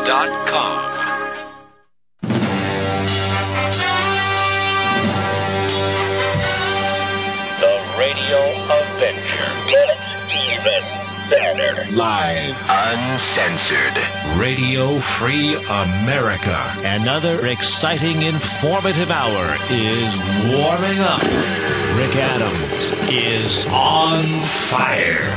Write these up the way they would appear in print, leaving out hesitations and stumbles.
The Radio Avenger gets even better. Live. Uncensored. Radio Free America. Another exciting, informative hour is warming up. Rick Adams is on fire.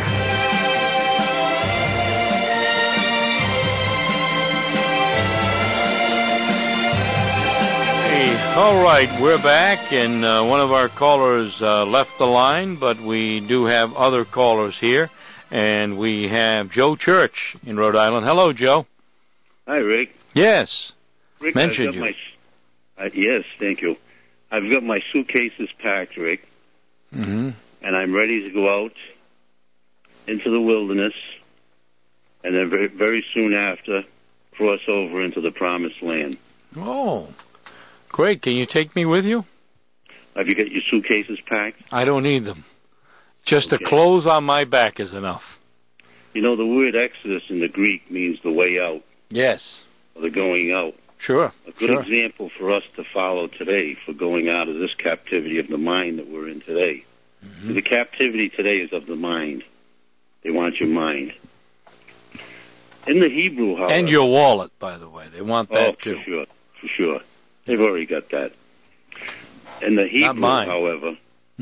All right, we're back, and one of our callers left the line, but we do have other callers here, and we have Joe Church in Rhode Island. Hello, Joe. Hi, Rick. Yes. Rick, mentioned you. Yes, thank you. I've got my suitcases packed, Rick, and I'm ready to go out into the wilderness, and then very, very soon after, cross over into the Promised Land. Oh, great. Can you take me with you? Have you got your suitcases packed? I don't need them. Just the clothes on my back is enough. You know, the word Exodus in the Greek means the way out. Yes. Or the going out. Sure. A good example for us to follow today for going out of this captivity of the mind that we're in today. The captivity today is of the mind. They want your mind. In the Hebrew, however... And your wallet, by the way. They want that, too. For sure. They've already got that. In the Hebrew, Not mine. however...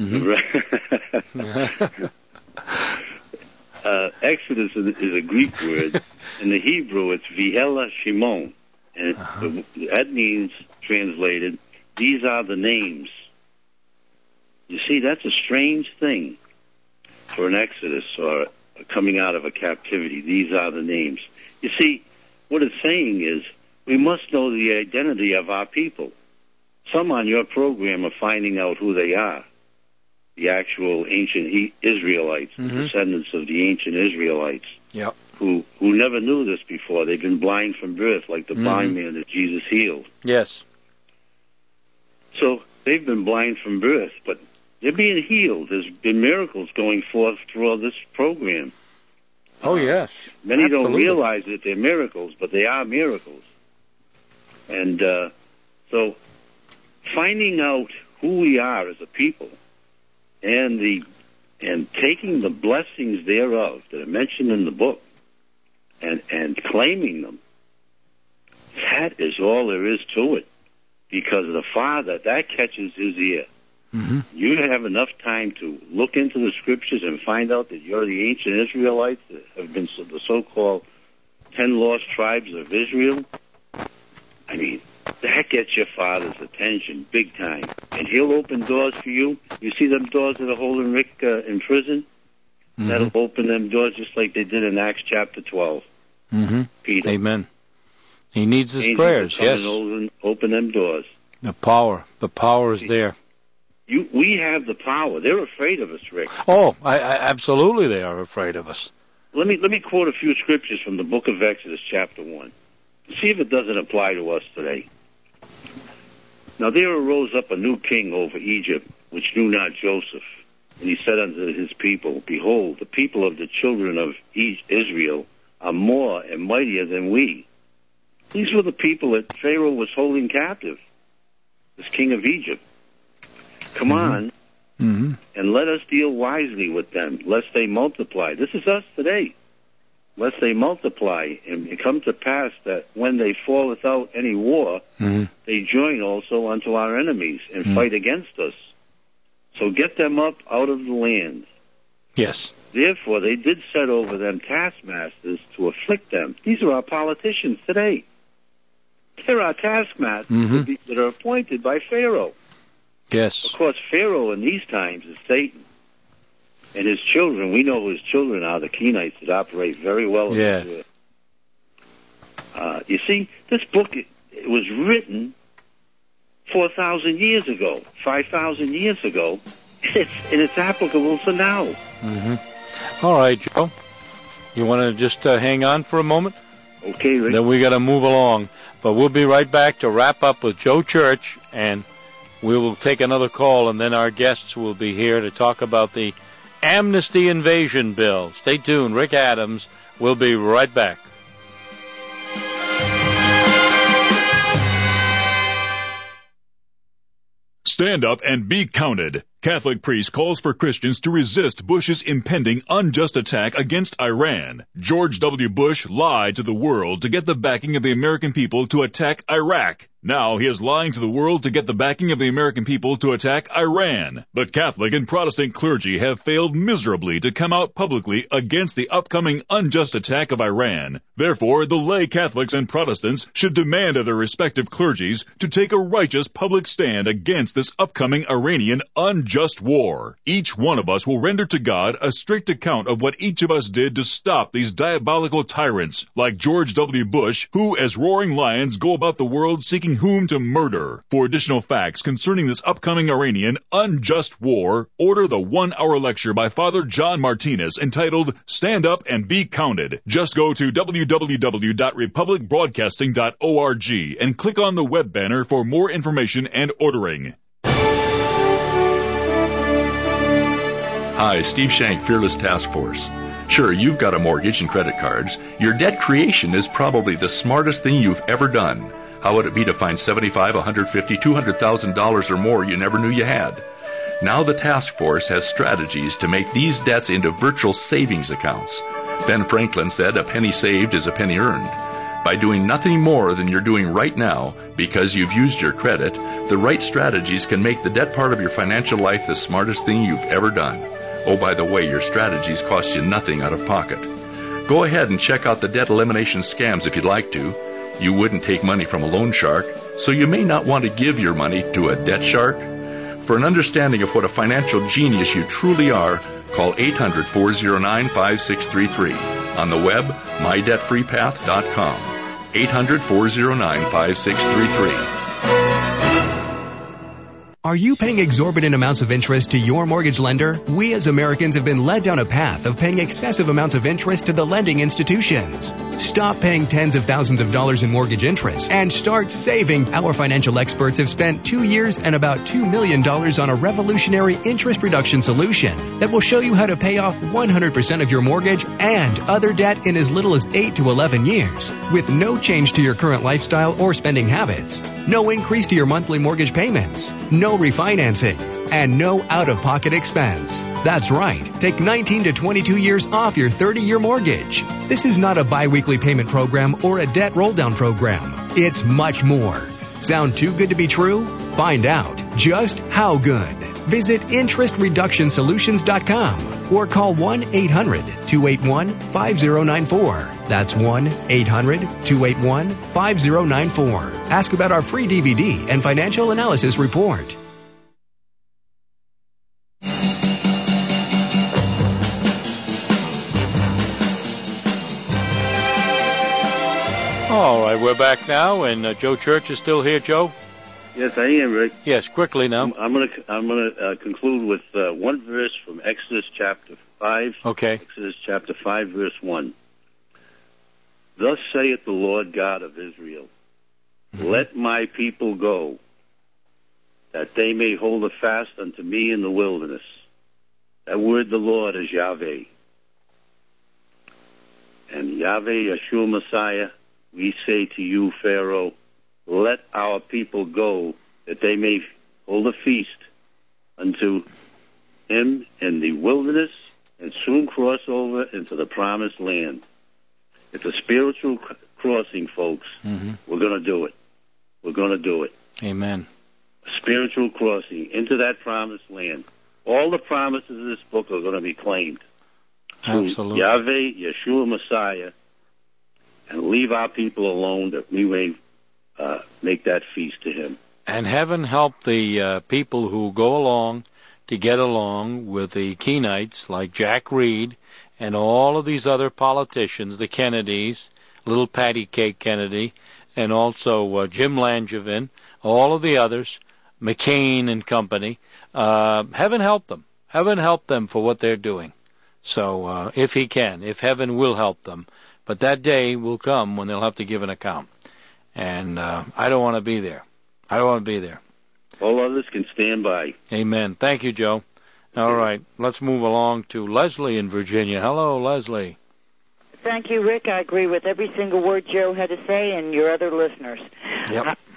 Exodus is a Greek word. In the Hebrew, it's Vihela Shimon. And that means, translated, these are the names. You see, that's a strange thing for an Exodus or coming out of a captivity. These are the names. You see, what it's saying is we must know the identity of our people. Some on your program are finding out who they are. The actual ancient Israelites, the descendants of the ancient Israelites, who never knew this before. They've been blind from birth, like the blind man that Jesus healed. Yes. So they've been blind from birth, but they're being healed. There's been miracles going forth through this program. Oh, yes. Many don't realize that they're miracles, but they are miracles. And so finding out who we are as a people and taking the blessings thereof that are mentioned in the book and claiming them, that is all there is to it. Because the Father, that catches his ear. You have enough time to look into the Scriptures and find out that you're the ancient Israelites that have been the so-called 10 lost tribes of Israel. I mean, that gets your Father's attention big time. And he'll open doors for you. You see them doors that are holding Rick in prison? That'll open them doors just like they did in Acts chapter 12. Peter. Amen. He needs his prayers, yes. And open them doors. The power is there. We have the power. They're afraid of us, Rick. Oh, I absolutely they are afraid of us. Let me quote a few scriptures from the book of Exodus, chapter 1. See if it doesn't apply to us today. Now there arose up a new king over Egypt, which knew not Joseph. And he said unto his people, Behold, the people of the children of Israel are more and mightier than we. These were the people that Pharaoh was holding captive, this king of Egypt. Come on, and let us deal wisely with them, lest they multiply. This is us today. Lest they multiply, and it come to pass that when they fall without any war, they join also unto our enemies and fight against us. So get them up out of the land. Yes. Therefore, they did set over them taskmasters to afflict them. These are our politicians today. They're our taskmasters that are appointed by Pharaoh. Yes. Of course, Pharaoh in these times is Satan. And his children, we know who his children are, the Kenites that operate very well in this world. You see, this book it was written 4,000 years ago, 5,000 years ago, and it's applicable to now. All right, Joe. You want to just hang on for a moment? Okay, Rick. Then we got to move along. But we'll be right back to wrap up with Joe Church, and we will take another call, and then our guests will be here to talk about the Amnesty Invasion Bill. Stay tuned. Rick Adams will be right back. Stand up and be counted. Catholic priest calls for Christians to resist Bush's impending unjust attack against Iran. George W. Bush lied to the world to get the backing of the American people to attack Iraq. Now he is lying to the world to get the backing of the American people to attack Iran. The Catholic and Protestant clergy have failed miserably to come out publicly against the upcoming unjust attack of Iran. Therefore, the lay Catholics and Protestants should demand of their respective clergies to take a righteous public stand against this upcoming Iranian unjust war. Each one of us will render to God a strict account of what each of us did to stop these diabolical tyrants like George W. Bush, who as roaring lions go about the world seeking whom to murder. For additional facts concerning this upcoming Iranian unjust war, order the 1-hour lecture by Father John Martinez entitled Stand Up and Be Counted. Just go to www.republicbroadcasting.org and click on the web banner for more information and ordering. Hi, Steve Shank, Fearless Task Force. Sure, you've got a mortgage and credit cards. Your debt creation is probably the smartest thing you've ever done. How would it be to find $75,000, $150,000, $200,000 or more you never knew you had? Now the task force has strategies to make these debts into virtual savings accounts. Ben Franklin said a penny saved is a penny earned. By doing nothing more than you're doing right now, because you've used your credit, the right strategies can make the debt part of your financial life the smartest thing you've ever done. Oh, by the way, your strategies cost you nothing out of pocket. Go ahead and check out the debt elimination scams if you'd like to. You wouldn't take money from a loan shark, so you may not want to give your money to a debt shark. For an understanding of what a financial genius you truly are, call 800-409-5633. On the web, mydebtfreepath.com. 800-409-5633. Are you paying exorbitant amounts of interest to your mortgage lender? We as Americans have been led down a path of paying excessive amounts of interest to the lending institutions. Stop paying tens of thousands of dollars in mortgage interest and start saving. Our financial experts have spent 2 years and about $2 million on a revolutionary interest reduction solution that will show you how to pay off 100% of your mortgage and other debt in as little as 8 to 11 years with no change to your current lifestyle or spending habits. No increase to your monthly mortgage payments. No refinancing. And no out-of-pocket expense. That's right. Take 19 to 22 years off your 30-year mortgage. This is not a bi-weekly payment program or a debt roll-down program. It's much more. Sound too good to be true? Find out just how good. Visit interestreductionsolutions.com or call 1-800-281-5094. That's 1-800-281-5094. Ask about our free DVD and financial analysis report. All right, we're back now, and Joe Church is still here. Joe? Yes, I am, Rick. Yes, quickly now. I'm going to conclude with one verse from Exodus chapter 5. Okay. Exodus chapter 5, verse 1. Thus saith the Lord God of Israel, Let my people go, that they may hold a fast unto me in the wilderness. That word, the Lord, is Yahweh. And Yahweh, Yeshua Messiah, we say to you, Pharaoh, let our people go, that they may hold a feast unto him in the wilderness and soon cross over into the promised land. It's a spiritual crossing, folks. We're going to do it. We're going to do it. Amen. A spiritual crossing into that promised land. All the promises of this book are going to be claimed. Absolutely. Yahweh, Yeshua Messiah, and leave our people alone that we may make that feast to him. And heaven help the people who go along to get along with the Keenites like Jack Reed and all of these other politicians, the Kennedys, little Patty Cake Kennedy, and also Jim Langevin, all of the others, McCain and company. Heaven help them. Heaven help them for what they're doing. So if he can, if heaven will help them. But that day will come when they'll have to give an account. And I don't want to be there. I don't want to be there. All others can stand by. Amen. Thank you, Joe. All right, let's move along to Leslie in Virginia. Hello, Leslie. Thank you, Rick. I agree with every single word Joe had to say and your other listeners. Yep.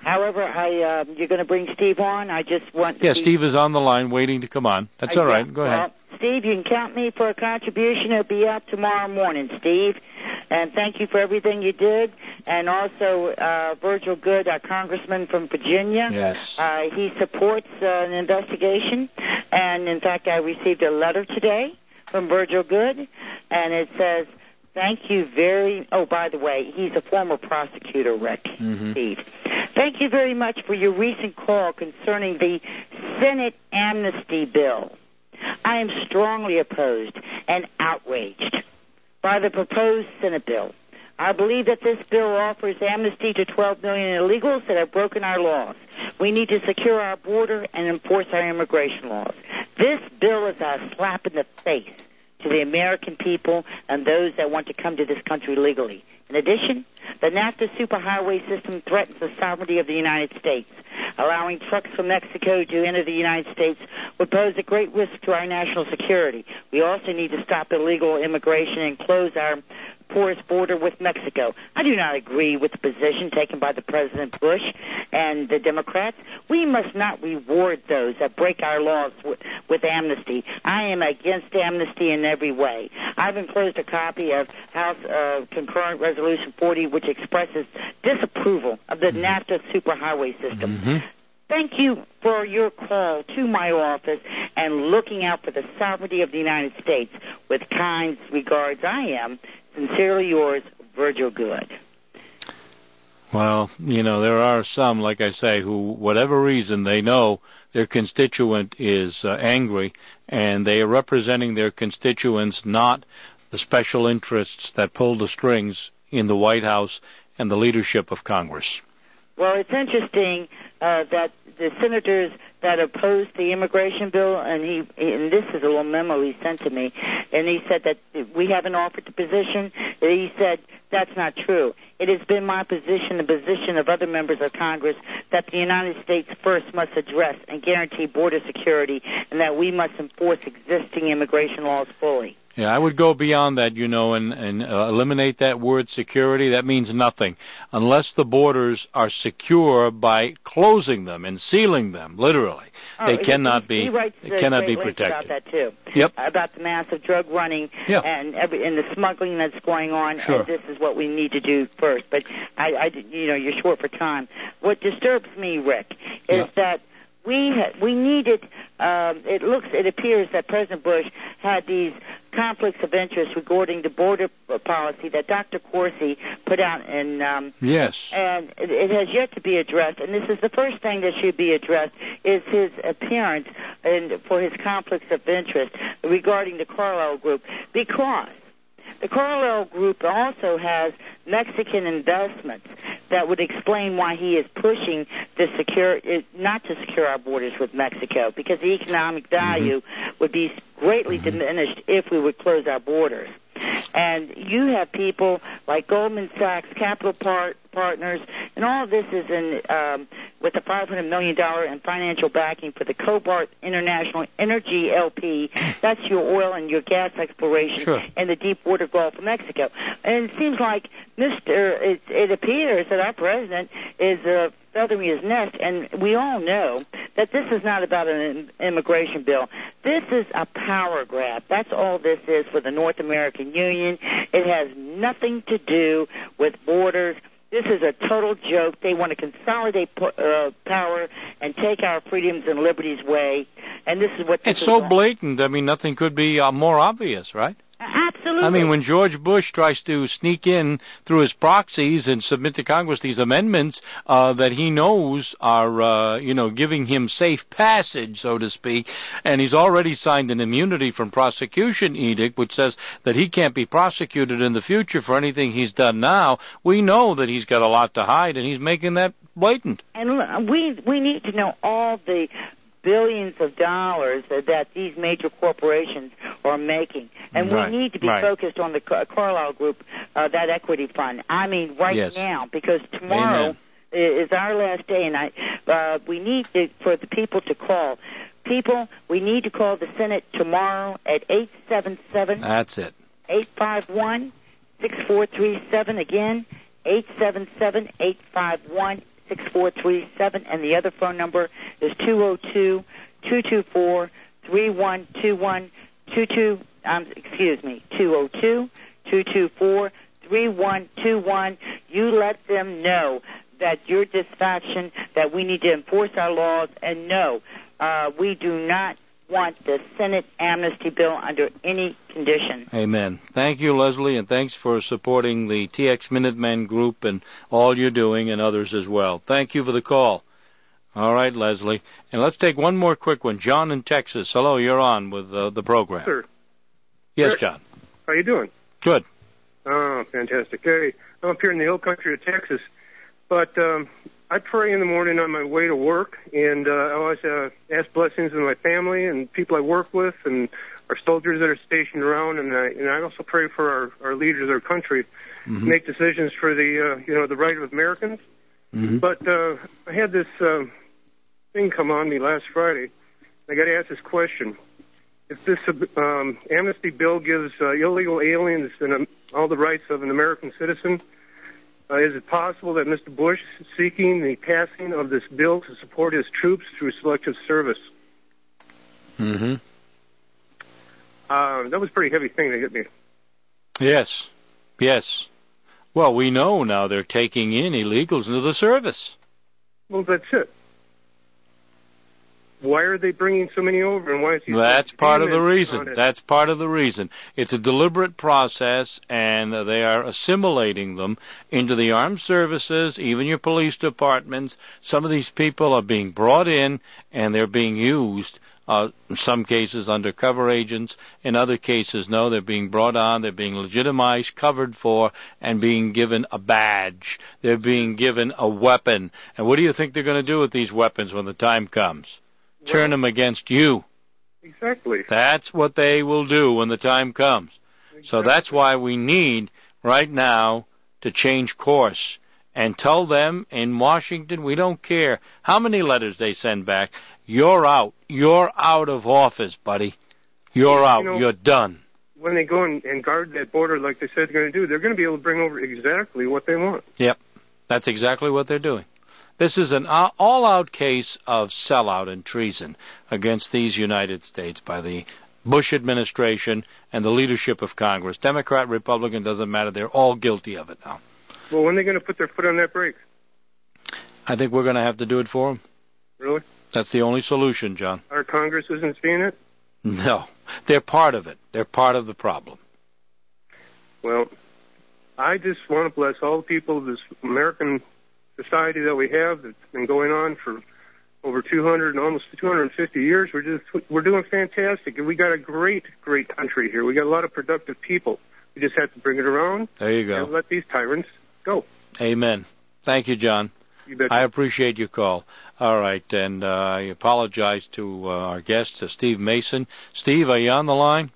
However, you're going to bring Steve on. I just want to Steve is on the line waiting to come on. That's all right. Go ahead. Steve, you can count me for a contribution. It'll be out tomorrow morning, Steve. And thank you for everything you did. And also, Virgil Goode, our congressman from Virginia. Yes. He supports an investigation. And, in fact, I received a letter today from Virgil Goode. And it says, thank you very... Oh, by the way, he's a former prosecutor, Rick, Steve. Thank you very much for your recent call concerning the Senate amnesty bill. I am strongly opposed and outraged by the proposed Senate bill. I believe that this bill offers amnesty to 12 million illegals that have broken our laws. We need to secure our border and enforce our immigration laws. This bill is a slap in the face to the American people and those that want to come to this country legally. In addition, the NAFTA superhighway system threatens the sovereignty of the United States. Allowing trucks from Mexico to enter the United States would pose a great risk to our national security. We also need to stop illegal immigration and close our porous border with Mexico. I do not agree with the position taken by the President Bush and the Democrats. We must not reward those that break our laws with amnesty. I am against amnesty in every way. I've enclosed a copy of House Concurrent Resolution 40, which expresses disapproval of the NAFTA superhighway system. Thank you for your call to my office and looking out for the sovereignty of the United States. With kind regards, I am sincerely yours, Virgil Goode. Well, there are some, like I say, who, whatever reason, they know their constituent is angry, and they are representing their constituents, not the special interests that pull the strings in the White House and the leadership of Congress. Well, it's interesting that the senators that opposed the immigration bill, and this is a little memo he sent to me, and he said that we haven't offered the position. He said that's not true. It has been my position, the position of other members of Congress, that the United States first must address and guarantee border security, and that we must enforce existing immigration laws fully. Yeah, I would go beyond that, and eliminate that word security. That means nothing. Unless the borders are secure by closing them and sealing them, literally. They cannot be protected. About that, too. Yep. About the massive drug running and the smuggling that's going on. Sure. And this is what we need to do first. But, you're short for time. What disturbs me, Rick, is that we needed, it appears that President Bush had these conflicts of interest regarding the border policy that Dr. Corsi put out in, yes. And it has yet to be addressed. And this is the first thing that should be addressed is his appearance and for his conflicts of interest regarding the Carlyle Group, because the Carlyle Group also has Mexican investments that would explain why he is pushing not to secure our borders with Mexico, because the economic value would be greatly diminished if we would close our borders. And you have people like Goldman Sachs, Capital Partners, and all of this is in with a $500 million in financial backing for the Cobalt International Energy LP. That's your oil and your gas exploration in the deep water Gulf of Mexico. And it seems like it appears that our president is feathering his nest, and we all know that this is not about an immigration bill. This is a power grab. That's all this is for the North American Union. It has nothing to do with borders. This is a total joke. They want to consolidate power and take our freedoms and liberties away. And this is what it's so blatant. I mean, nothing could be more obvious, right? Absolutely. I mean, when George Bush tries to sneak in through his proxies and submit to Congress these amendments that he knows are, giving him safe passage, so to speak, and he's already signed an immunity from prosecution edict, which says that he can't be prosecuted in the future for anything he's done now, we know that he's got a lot to hide, and he's making that blatant. And we need to know all the billions of dollars that these major corporations are making. And we need to be focused on the Carlyle Group, that equity fund. I mean, now, because tomorrow is our last day, and we need for the people to call. People, we need to call the Senate tomorrow at 877. That's it. 851-6437. Again, 877-851-6437. 6437, and the other phone number is 202-224-3121, 202-224-3121. You let them know that your disfaction, that we need to enforce our laws, and no, we do not want the Senate amnesty bill under any condition. Amen. Thank you, Leslie, and thanks for supporting the TX Minutemen group and all you're doing, and others as well. Thank you for the call. All right, Leslie. And let's take one more quick one. John in Texas. Hello, you're on with the program. Sir. Yes, John. How you doing? Good. Oh, fantastic. Hey, I'm up here in the hill country of Texas, but I pray in the morning on my way to work, and I always ask blessings of my family and people I work with and our soldiers that are stationed around, and I also pray for our leaders, our country, make decisions for the right of Americans. But I had this thing come on me last Friday. I got to ask this question. If this amnesty bill gives illegal aliens and all the rights of an American citizen, is it possible that Mr. Bush is seeking the passing of this bill to support his troops through selective service? That was a pretty heavy thing to hit me. Yes. Well, we know now they're taking in illegals into the service. Well, that's it. Why are they bringing so many over, and why is he... That's part of the reason. That's part of the reason. It's a deliberate process, and they are assimilating them into the armed services, even your police departments. Some of these people are being brought in, and they're being used, in some cases undercover agents. In other cases, no, they're being brought on, they're being legitimized, covered for, and being given a badge. They're being given a weapon. And what do you think they're going to do with these weapons when the time comes? Turn them against you. Exactly. That's what they will do when the time comes. Exactly. So that's why we need right now to change course and tell them in Washington, we don't care how many letters they send back. You're out. You're out of office, buddy. You're out. You're done. When they go and guard that border like they said they're going to do, they're going to be able to bring over exactly what they want. Yep. That's exactly what they're doing. This is an all-out case of sellout and treason against these United States by the Bush administration and the leadership of Congress. Democrat, Republican, doesn't matter. They're all guilty of it now. Well, when are they going to put their foot on that brake? I think we're going to have to do it for them. Really? That's the only solution, John. Our Congress isn't seeing it? No. They're part of it. They're part of the problem. Well, I just want to bless all the people of this American society that we have that's been going on for over 200 and almost 250 years. We're doing fantastic, and we got a great country here. We got a lot of productive people. We just have to bring it around. There you go. And let these tyrants go. Amen. Thank you, John. You bet. I appreciate your call. All right, and I apologize to our guest, Steve Mason. Steve, are you on the line?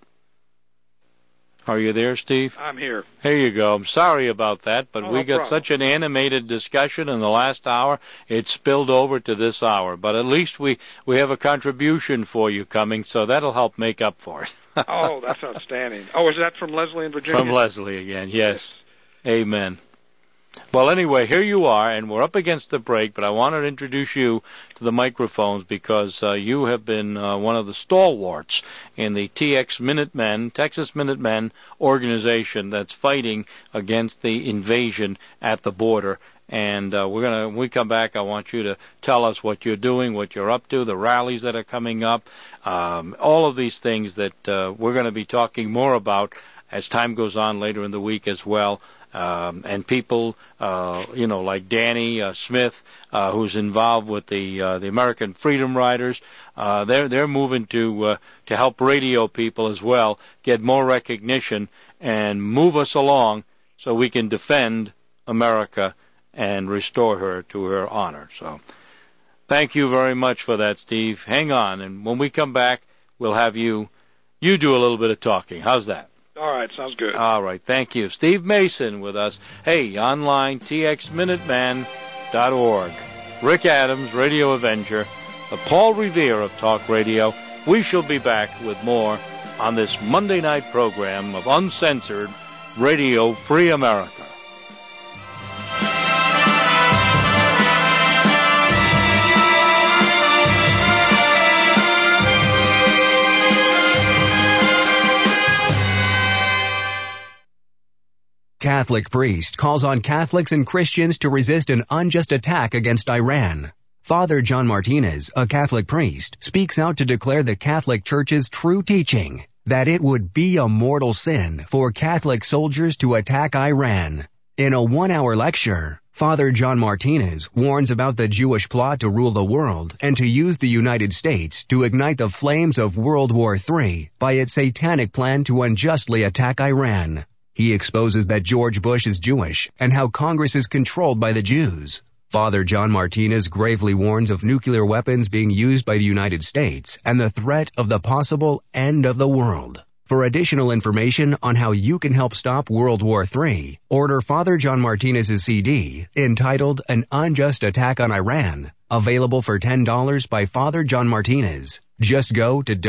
Are you there, Steve? I'm here. Here you go. I'm sorry about that, but we got such an animated discussion in the last hour, it spilled over to this hour. But at least we have a contribution for you coming, so that'll help make up for it. Oh, that's outstanding. Oh, is that from Leslie in Virginia? From Leslie again, yes. Amen. Well, anyway, here you are, and we're up against the break, but I want to introduce you to the microphones because you have been one of the stalwarts in the TX Minutemen, Texas Minutemen organization that's fighting against the invasion at the border. And when we come back, I want you to tell us what you're doing, what you're up to, the rallies that are coming up, all of these things that we're going to be talking more about as time goes on later in the week as well. And people, like Danny Smith, who's involved with the American Freedom Riders, they're moving to help radio people as well get more recognition and move us along so we can defend America and restore her to her honor. So, thank you very much for that, Steve. Hang on, and when we come back, we'll have you do a little bit of talking. How's that? All right, sounds good. All right, thank you. Steve Mason with us. Hey, online, txminuteman.org. Rick Adams, Radio Avenger, the Paul Revere of Talk Radio. We shall be back with more on this Monday night program of Uncensored Radio Free America. Catholic priest calls on Catholics and Christians to resist an unjust attack against Iran. Father John Martinez, a Catholic priest, speaks out to declare the Catholic Church's true teaching that it would be a mortal sin for Catholic soldiers to attack Iran. In a 1-hour lecture, Father John Martinez warns about the Jewish plot to rule the world and to use the United States to ignite the flames of World War III by its satanic plan to unjustly attack Iran. He exposes that George Bush is Jewish and how Congress is controlled by the Jews. Father John Martinez gravely warns of nuclear weapons being used by the United States and the threat of the possible end of the world. For additional information on how you can help stop World War III, order Father John Martinez's CD entitled An Unjust Attack on Iran, available for $10 by Father John Martinez. Just go to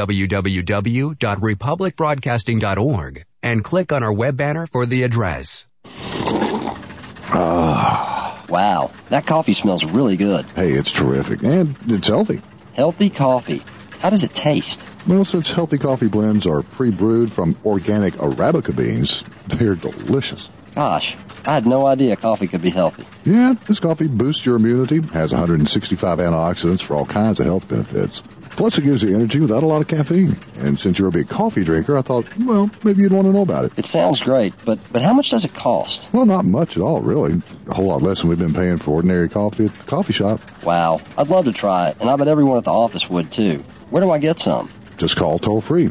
www.republicbroadcasting.org and click on our web banner for the address. Wow, that coffee smells really good. Hey, it's terrific, and it's healthy. Healthy coffee. How does it taste? Well, since healthy coffee blends are pre-brewed from organic Arabica beans, they're delicious. Gosh, I had no idea coffee could be healthy. Yeah, this coffee boosts your immunity, has 165 antioxidants for all kinds of health benefits. Plus, it gives you energy without a lot of caffeine. And since you're a big coffee drinker, I thought, well, maybe you'd want to know about it. It sounds great, but how much does it cost? Well, not much at all, really. A whole lot less than we've been paying for ordinary coffee at the coffee shop. Wow, I'd love to try it, and I bet everyone at the office would, too. Where do I get some? Just call toll-free,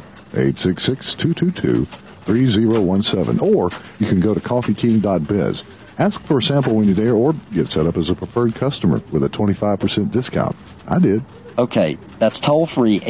866-222-3017, or you can go to coffeeking.biz. Ask for a sample when you're there, or get set up as a preferred customer with a 25% discount. I did. Okay, that's toll-free,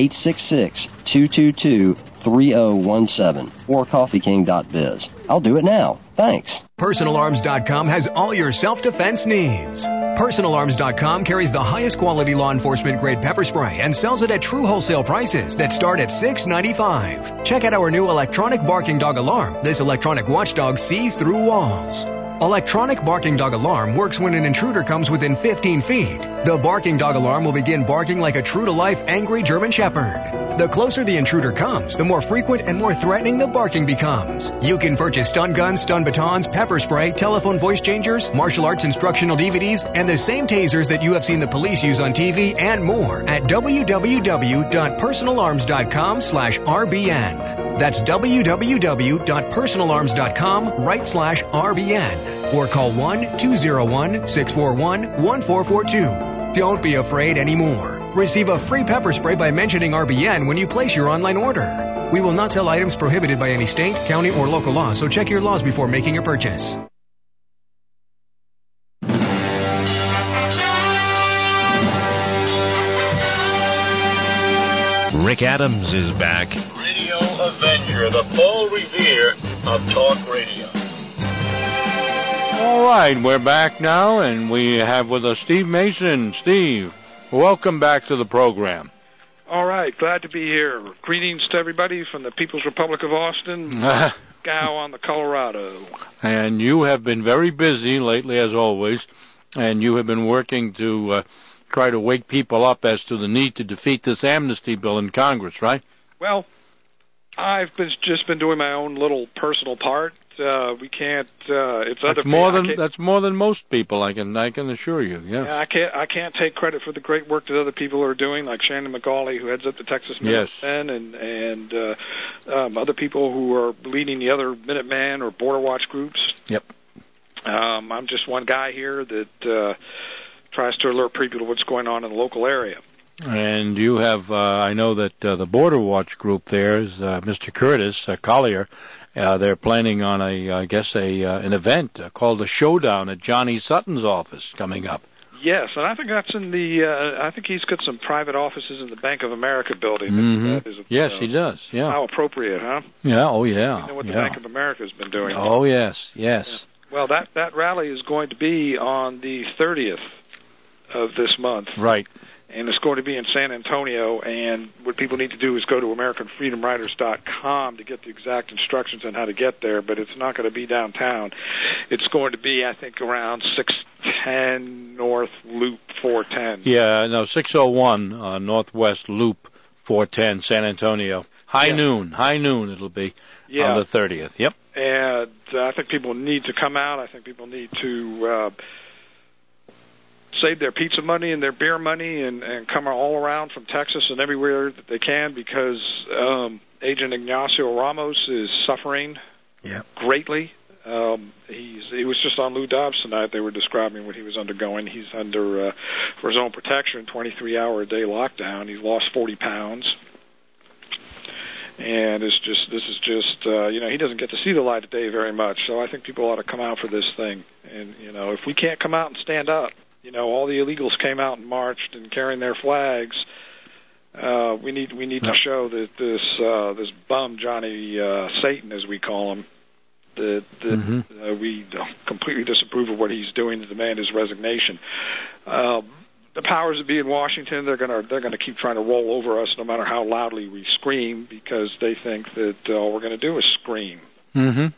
866-222-3017, or coffeeking.biz. I'll do it now. Thanks. PersonalArms.com has all your self-defense needs. PersonalArms.com carries the highest quality law enforcement grade pepper spray and sells it at true wholesale prices that start at $6.95. Check out our new electronic barking dog alarm. This electronic watchdog sees through walls. Electronic barking dog alarm works when an intruder comes within 15 feet. The barking dog alarm will begin barking like a true-to-life angry German Shepherd. The closer the intruder comes, the more frequent and more threatening the barking becomes. You can purchase stun guns, stun batons, pepper spray, telephone voice changers, martial arts instructional DVDs, and the same tasers that you have seen the police use on TV and more at www.personalarms.com/RBN. That's www.personalarms.com/RBN or call 1-201-641-1442. Don't be afraid anymore. Receive a free pepper spray by mentioning RBN when you place your online order. We will not sell items prohibited by any state, county, or local law, so check your laws before making your purchase. Rick Adams is back. Radio Avenger, the Paul Revere of talk radio. All right, we're back now, and we have with us Steve Mason. Steve, welcome back to the program. All right, glad to be here. Greetings to everybody from the People's Republic of Austin, Gow on the Colorado. And you have been very busy lately, as always, and you have been working to try to wake people up as to the need to defeat this amnesty bill in Congress, right? Well, I've just been doing my own little personal part. We can't. It's that's other. That's more than most people. I can assure you. Yes. Yeah, I can't take credit for the great work that other people are doing, like Shannon McGauley, who heads up the Texas Minutemen, and other people who are leading the other Minutemen or Border Watch groups. Yep. I'm just one guy here that tries to alert people to what's going on in the local area. And you have, I know that the Border Watch group there is Mr. Curtis Collier. They're planning on an event called the Showdown at Johnny Sutton's office coming up. Yes, and I think that's in the. I think he's got some private offices in the Bank of America building. Mm-hmm. Yes, he does. Yeah. How appropriate, huh? Yeah. Oh, yeah. You know what the Bank of America has been doing. Oh, yes. Yeah. Well, that rally is going to be on the 30th of this month. Right. And it's going to be in San Antonio, and what people need to do is go to AmericanFreedomWriters.com to get the exact instructions on how to get there, but it's not going to be downtown. It's going to be, I think, around 610 North Loop 410. Yeah, no, 601 Northwest Loop 410, San Antonio. High noon it'll be on the 30th. Yep. And I think people need to come out. I think people need to save their pizza money and their beer money and come all around from Texas and everywhere that they can, because Agent Ignacio Ramos is suffering greatly. He was just on Lou Dobbs tonight. They were describing what he was undergoing. He's under, for his own protection, 23-hour-a-day lockdown. He's lost 40 pounds. And this is just, he doesn't get to see the light of day very much. So I think people ought to come out for this thing. And, if we can't come out and stand up, all the illegals came out and marched and carrying their flags. We need to show that this bum, Johnny Satan, as we call him, that we completely disapprove of what he's doing to demand his resignation. The powers that be in Washington, they're gonna keep trying to roll over us no matter how loudly we scream, because they think that all we're going to do is scream. And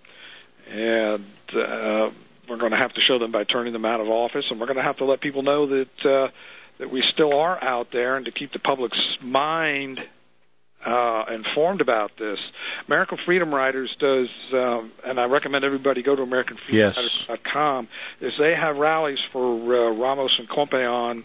we're going to have to show them by turning them out of office, and we're going to have to let people know that we still are out there, and to keep the public's mind informed about this. American Freedom Riders does, and I recommend everybody go to AmericanFreedomRiders.com, is they have rallies for Ramos and Compeán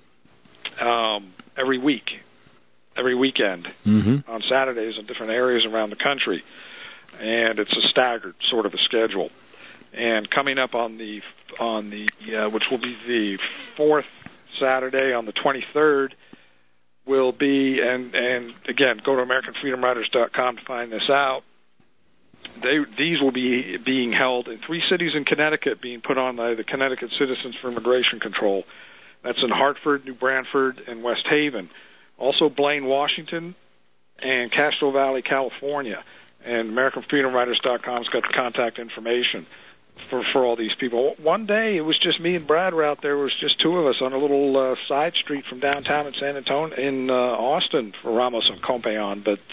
every weekend, on Saturdays in different areas around the country. And it's a staggered sort of a schedule. And coming up on the which will be the fourth Saturday on the 23rd, will be, and again, go to AmericanFreedomRiders.com to find this out. These will be being held in 3 cities in Connecticut, being put on by the Connecticut Citizens for Immigration Control. That's in Hartford, New Branford, and West Haven. Also Blaine, Washington, and Castro Valley, California. And AmericanFreedomRiders.com's got the contact information for all these people. One day, it was just me and Brad were out there. It was just 2 of us on a little side street from downtown in San Antonio, in Austin, for Ramos and Compeán. But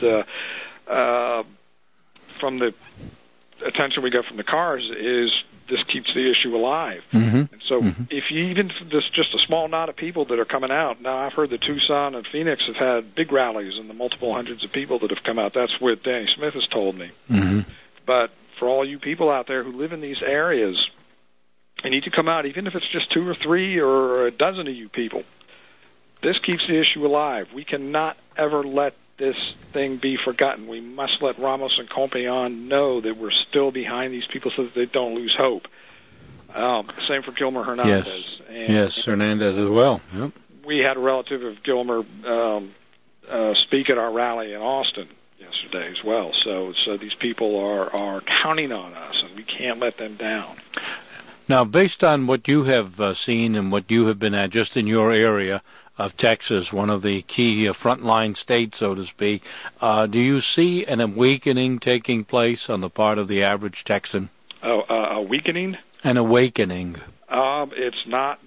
from the attention we got from the cars, is this keeps the issue alive. And so if you even there's just a small knot of people that are coming out. Now, I've heard that Tucson and Phoenix have had big rallies and the multiple hundreds of people that have come out. That's what Danny Smith has told me. But for all you people out there who live in these areas, you need to come out, even if it's just 2 or 3 or a dozen of you people. This keeps the issue alive. We cannot ever let this thing be forgotten. We must let Ramos and Compeán know that we're still behind these people so that they don't lose hope. Same for Gilmer Hernandez. Hernandez as well. Yep. We had a relative of Gilmer speak at our rally in Austin yesterday as well. So these people are counting on us, and we can't let them down. Now, based on what you have seen and what you have been at just in your area of Texas, one of the key frontline states, so to speak, do you see an awakening taking place on the part of the average Texan? Awakening? An awakening. It's not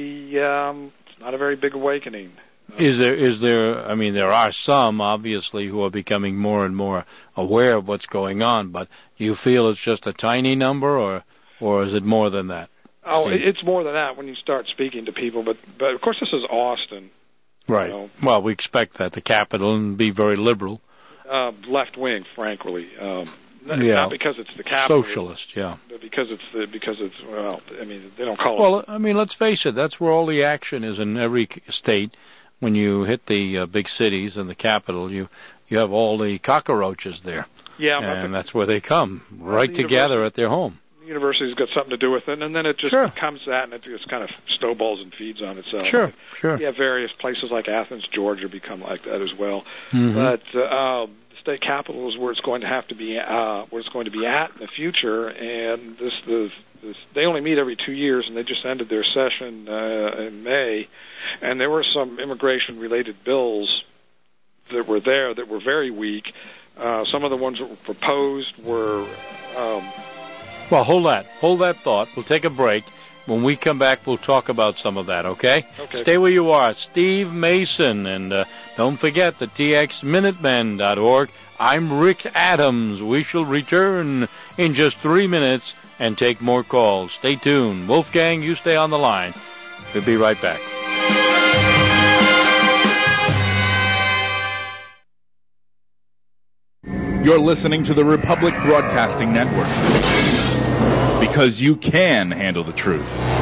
not a very big awakening. Is there, I mean, there are some, obviously, who are becoming more and more aware of what's going on, but do you feel it's just a tiny number, or is it more than that? Oh, it's more than that when you start speaking to people, but of course this is Austin. Right. Well, we expect that, the capital, and be very liberal. Left-wing, frankly. Not because it's the capital. Socialist, But because it's, well, I mean, they don't call it. Well, I mean, let's face it, that's where all the action is in every state. When you hit the big cities and the capital, you have all the cockroaches there. Yeah. And that's where they come, right together at their home. The university's got something to do with it, and then it just comes that, and it just kind of snowballs and feeds on itself. Sure. You have various places like Athens, Georgia, become like that as well. But the state capital is where it's going to have to be, where it's going to be at in the future, and they only meet every 2 years, and they just ended their session in May. And there were some immigration-related bills that were there that were very weak. Some of the ones that were proposed were... Well, hold that thought. We'll take a break. When we come back, we'll talk about some of that, okay? Stay where you are. Steve Mason, and don't forget the TXMinutemen.org. I'm Rick Adams. We shall return in just 3 minutes and take more calls. Stay tuned. Wolfgang, you stay on the line. We'll be right back. You're listening to the Republic Broadcasting Network. Because you can handle the truth.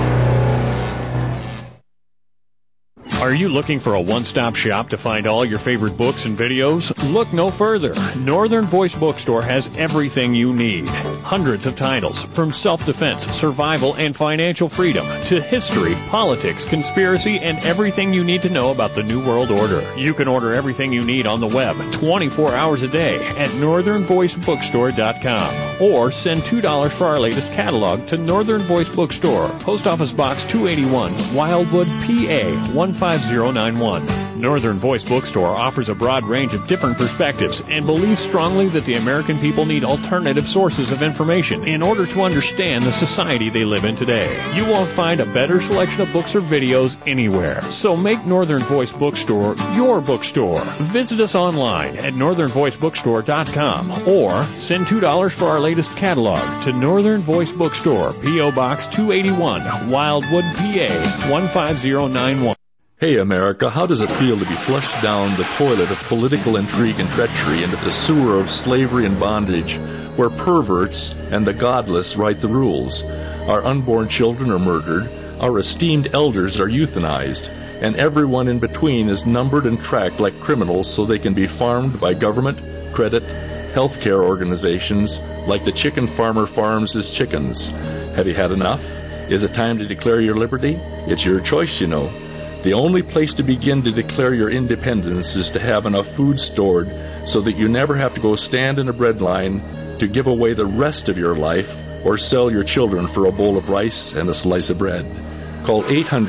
Are you looking for a one-stop shop to find all your favorite books and videos? Look no further. Northern Voice Bookstore has everything you need. Hundreds of titles, from self-defense, survival, and financial freedom, to history, politics, conspiracy, and everything you need to know about the New World Order. You can order everything you need on the web 24 hours a day at northernvoicebookstore.com, or send $2 for our latest catalog to Northern Voice Bookstore, Post Office Box 281, Wildwood, PA 15091. Northern Voice Bookstore offers a broad range of different perspectives and believes strongly that the American people need alternative sources of information in order to understand the society they live in today. You won't find a better selection of books or videos anywhere. So make Northern Voice Bookstore your bookstore. Visit us online at northernvoicebookstore.com or send $2 for our latest catalog to Northern Voice Bookstore, P.O. Box 281, Wildwood, PA 15091. Hey, America, how does it feel to be flushed down the toilet of political intrigue and treachery into the sewer of slavery and bondage, where perverts and the godless write the rules? Our unborn children are murdered, our esteemed elders are euthanized, and everyone in between is numbered and tracked like criminals so they can be farmed by government, credit, healthcare organizations like the chicken farmer farms his chickens. Have you had enough? Is it time to declare your liberty? It's your choice, you know. The only place to begin to declare your independence is to have enough food stored so that you never have to go stand in a bread line to give away the rest of your life or sell your children for a bowl of rice and a slice of bread. Call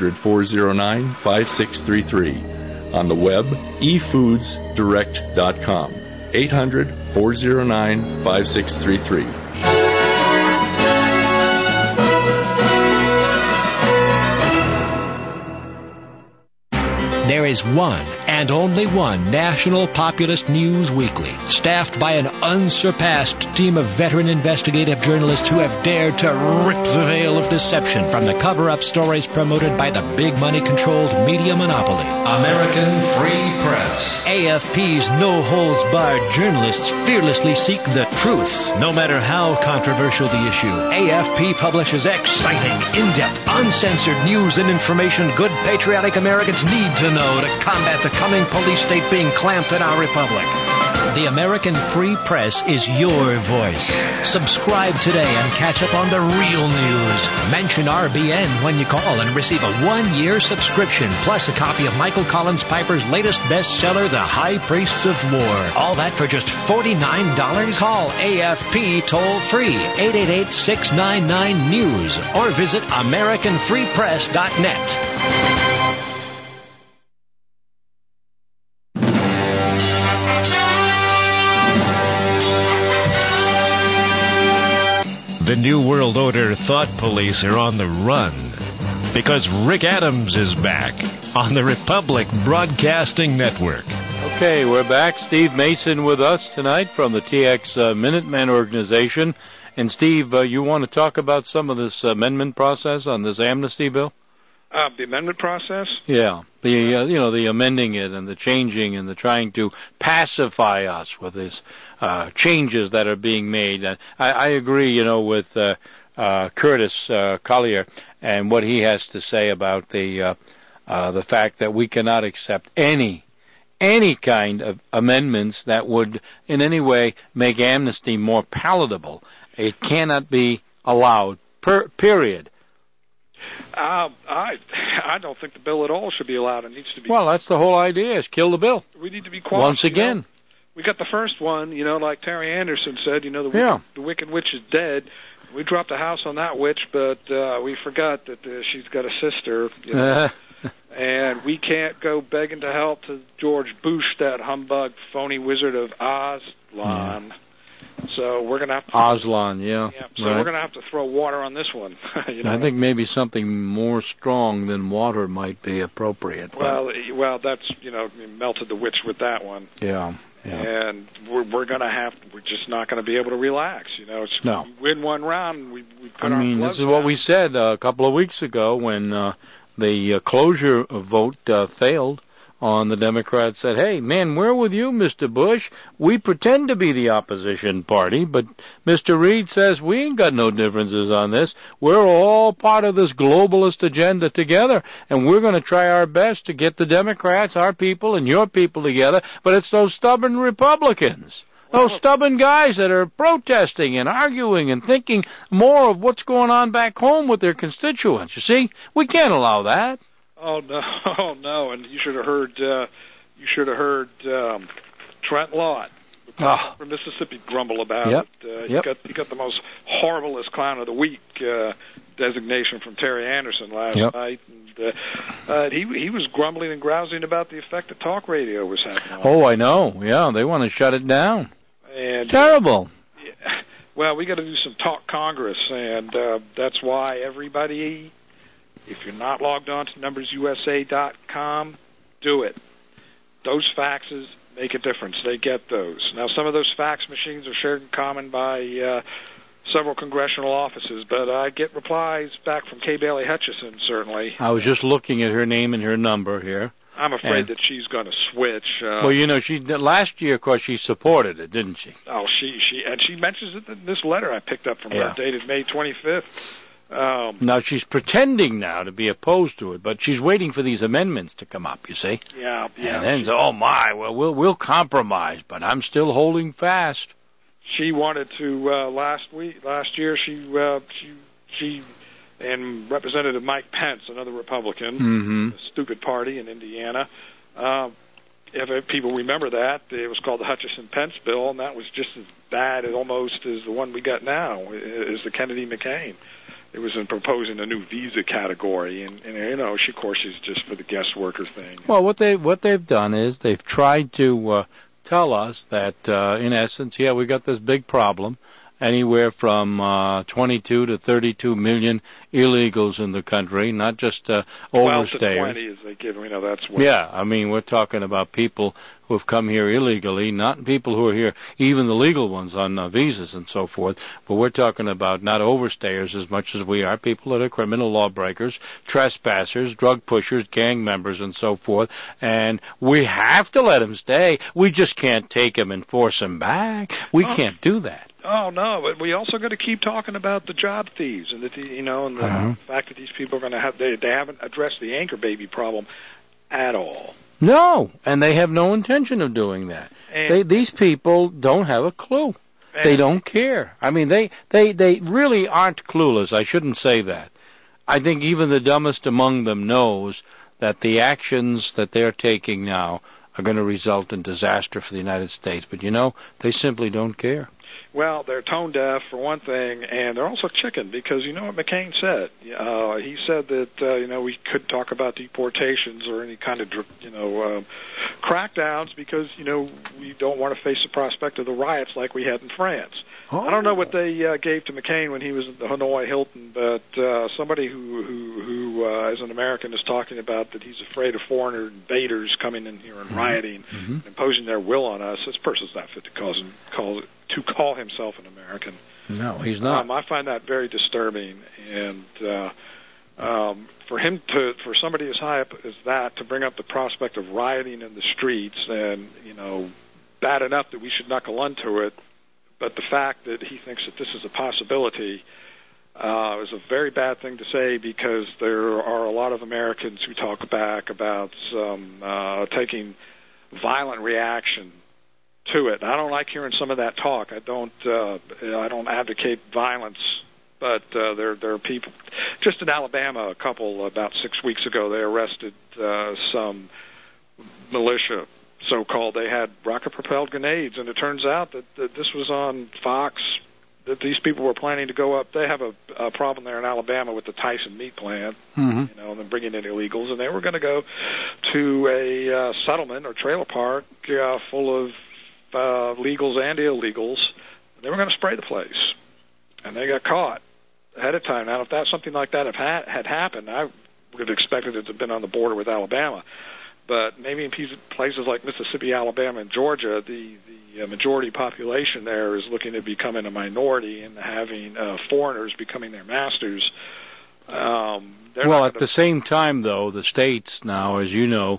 800-409-5633. On the web, efoodsdirect.com. 800-409-5633. There is one and only one national populist news weekly, staffed by an unsurpassed team of veteran investigative journalists who have dared to rip the veil of deception from the cover-up stories promoted by the big money-controlled media monopoly. American Free Press. AFP's no-holds-barred journalists fearlessly seek the truth, no matter how controversial the issue. AFP publishes exciting, in-depth, uncensored news and information good patriotic Americans need to know to combat the coming police state being clamped in our republic. The American Free Press is your voice. Subscribe today and catch up on the real news. Mention RBN when you call and receive a 1-year subscription, plus a copy of Michael Collins Piper's latest bestseller, The High Priests of War. All that for just $49? Call AFP toll-free, 888-699-NEWS, or visit AmericanFreePress.net. The New World Order thought police are on the run because Rick Adams is back on the Republic Broadcasting Network. Okay, we're back. Steve Mason with us tonight from the TX Minutemen organization. And Steve, you want to talk about some of this amendment process on this amnesty bill? The amendment process? Yeah, the amending it and the changing and the trying to pacify us with this changes that are being made. And I agree, with Curtis Collier and what he has to say about the fact that we cannot accept any kind of amendments that would in any way make amnesty more palatable. It cannot be allowed. Period. I don't think the bill at all should be allowed. It needs to be. Well, that's the whole idea: is kill the bill. We need to be quiet. Once again. We got the first one, like Terry Anderson said. The Wicked Witch is dead. We dropped a house on that witch, but we forgot that she's got a sister. And we can't go begging to help to George Bush, that humbug, phony wizard of Aslan. So we're going to have to... Aslan, yeah. So we're going to have to throw water on this one. I think maybe something more strong than water might be appropriate. Well, that's, melted the witch with that one. Yeah. And we're just not going to be able to relax. No. We win one round, we put our gloves this is what down. We said a couple of weeks ago when the closure vote failed. on the Democrats said, hey, man, we're with you, Mr. Bush. We pretend to be the opposition party, but Mr. Reid says we ain't got no differences on this. We're all part of this globalist agenda together, and we're going to try our best to get the Democrats, our people, and your people together, but it's those stubborn Republicans. Those stubborn guys that are protesting and arguing and thinking more of what's going on back home with their constituents. You see, we can't allow that. Oh no! And you should have heard. Trent Lott from Mississippi grumble about it. He got the most horriblest clown of the week designation from Terry Anderson last night, and he was grumbling and grousing about the effect that talk radio was having. Oh, I know. Yeah, they want to shut it down. And terrible. Well, we got to do some talk Congress, and that's why everybody, if you're not logged on to numbersusa.com, do it. Those faxes make a difference. They get those. Now, some of those fax machines are shared in common by several congressional offices, but I get replies back from Kay Bailey Hutchison, certainly. I was just looking at her name and her number here. I'm afraid that she's going to switch. Well, you know, she last year, of course, she supported it, didn't she? Oh, she mentions it in this letter I picked up from her, dated May 25th. Now, she's pretending now to be opposed to it, but she's waiting for these amendments to come up, you see? Yeah. And then, we'll compromise, but I'm still holding fast. She wanted to, last year, she and Representative Mike Pence, another Republican, a stupid party in Indiana. If people remember that, it was called the Hutchison-Pence bill, and that was just as bad almost as the one we got now, is the Kennedy-McCain. It was in proposing a new visa category, and you know, she, of course, is just for the guest worker thing. Well, what they've done is they've tried to tell us that, in essence, we got this big problem. Anywhere from 22 to 32 million illegals in the country, not just overstayers. 12 to 20, as they give. We know that's what. Yeah, I mean, we're talking about people who have come here illegally, not people who are here, even the legal ones on visas and so forth. But we're talking about not overstayers as much as we are people that are criminal lawbreakers, trespassers, drug pushers, gang members, and so forth. And we have to let them stay. We just can't take them and force them back. We can't do that. Oh no! But we also got to keep talking about the job thieves, and the fact that these people are going to have they haven't addressed the anchor baby problem at all. No, and they have no intention of doing that. These people don't have a clue. They don't care. I mean, they really aren't clueless. I shouldn't say that. I think even the dumbest among them knows that the actions that they're taking now are going to result in disaster for the United States. But they simply don't care. Well, they're tone deaf for one thing, and they're also chicken because you know what McCain said. He said that we could talk about deportations or any kind of crackdowns because we don't want to face the prospect of the riots like we had in France. I don't know what they gave to McCain when he was at the Hanoi Hilton, but somebody who as an American is talking about that he's afraid of foreign invaders coming in here and rioting, imposing their will on us. This person's not fit to call himself an American. No, he's not. I find that very disturbing, and for somebody as high up as that to bring up the prospect of rioting in the streets, and bad enough that we should knuckle into it. But the fact that he thinks that this is a possibility is a very bad thing to say because there are a lot of Americans who talk back about taking violent reaction to it. I don't like hearing some of that talk. I don't advocate violence, but there are people. Just in Alabama, a couple about 6 weeks ago, they arrested some militia. So-called, they had rocket-propelled grenades, and it turns out that this was on Fox, that these people were planning to go up. They have a problem there in Alabama with the Tyson meat plant, and then bringing in illegals, and they were going to go to a settlement or trailer park full of legals and illegals. They were going to spray the place, and they got caught ahead of time. Now, if something like that had happened, I would have expected it to have been on the border with Alabama. But maybe in places like Mississippi, Alabama, and Georgia, the majority population there is looking to becoming a minority and having foreigners becoming their masters. At the same time, though, the states now, as you know,